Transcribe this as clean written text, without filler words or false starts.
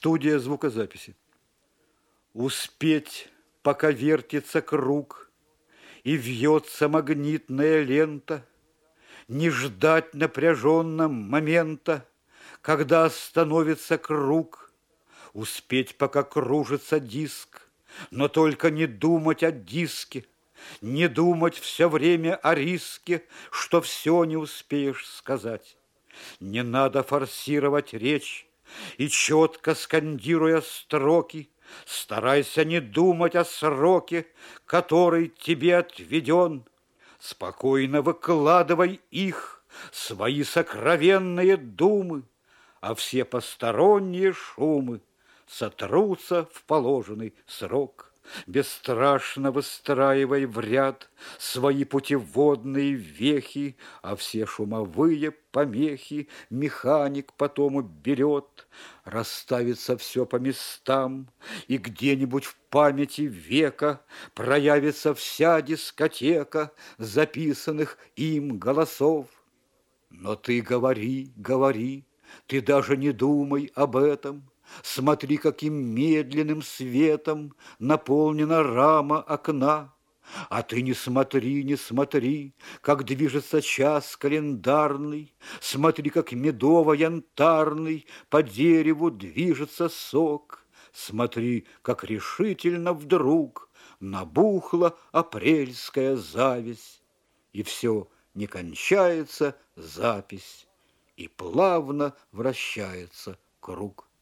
Студия звукозаписи. Успеть, пока вертится круг и вьется магнитная лента, не ждать напряженно момента, когда остановится круг. Успеть, пока кружится диск, но только не думать о диске, не думать все время о риске, что все не успеешь сказать. Не надо форсировать речь, и четко скандируя строки, старайся не думать о сроке, который тебе отведен. Спокойно выкладывай их, свои сокровенные думы, а все посторонние шумы сотрутся в положенный срок. Бесстрашно выстраивай в ряд свои путеводные вехи, а все шумовые помехи механик потом уберет. Расставится все по местам, и где-нибудь в памяти века проявится вся дискотека записанных им голосов. Но ты говори, говори, ты даже не думай об этом. Смотри, каким медленным светом наполнена рама окна. А ты не смотри, не смотри, как движется час календарный. Смотри, как медово-янтарный по дереву движется сок. Смотри, как решительно вдруг набухла апрельская зависть. И все не кончается запись, и плавно вращается круг.